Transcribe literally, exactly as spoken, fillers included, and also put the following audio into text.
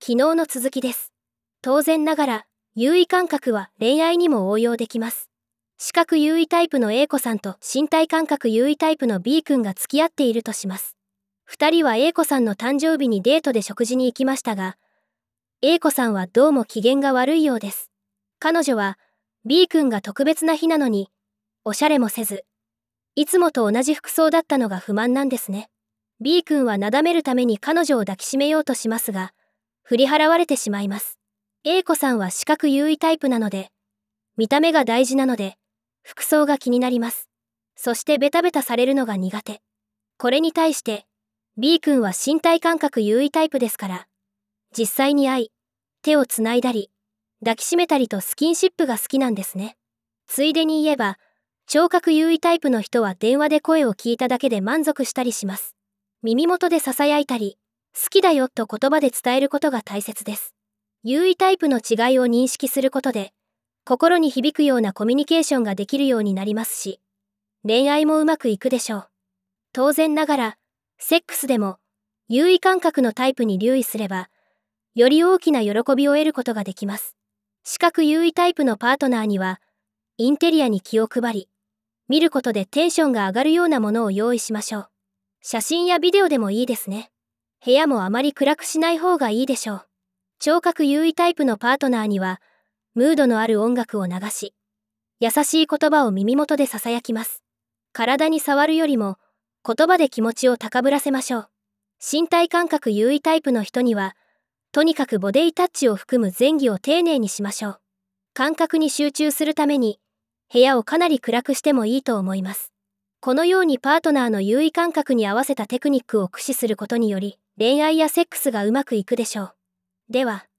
昨日の続きです。当然ながら、優位感覚は恋愛にも応用できます。視覚優位タイプの A 子さんと身体感覚優位タイプの B 君が付き合っているとします。二人は A 子さんの誕生日にデートで食事に行きましたが、A 子さんはどうも機嫌が悪いようです。彼女は B 君が特別な日なのに、おしゃれもせず、いつもと同じ服装だったのが不満なんですね。B 君はなだめるために彼女を抱きしめようとしますが、振り払われてしまいます。A 子さんは視覚優位タイプなので、見た目が大事なので、服装が気になります。そしてベタベタされるのが苦手。これに対して、B 君は身体感覚優位タイプですから、実際に会い、手をつないだり、抱きしめたりとスキンシップが好きなんですね。ついでに言えば、聴覚優位タイプの人は電話で声を聞いただけで満足したりします。耳元で囁いたり、好きだよと言葉で伝えることが大切です。優位タイプの違いを認識することで、心に響くようなコミュニケーションができるようになりますし、恋愛もうまくいくでしょう。当然ながら、セックスでも、優位感覚のタイプに留意すれば、より大きな喜びを得ることができます。視覚優位タイプのパートナーには、インテリアに気を配り、見ることでテンションが上がるようなものを用意しましょう。写真やビデオでもいいですね。部屋もあまり暗くしない方がいいでしょう。聴覚優位タイプのパートナーには、ムードのある音楽を流し、優しい言葉を耳元で囁きます。体に触るよりも、言葉で気持ちを高ぶらせましょう。身体感覚優位タイプの人には、とにかくボディタッチを含む前戯を丁寧にしましょう。感覚に集中するために、部屋をかなり暗くしてもいいと思います。このようにパートナーの優位感覚に合わせたテクニックを駆使することにより、恋愛やセックスがうまくいくでしょう。では、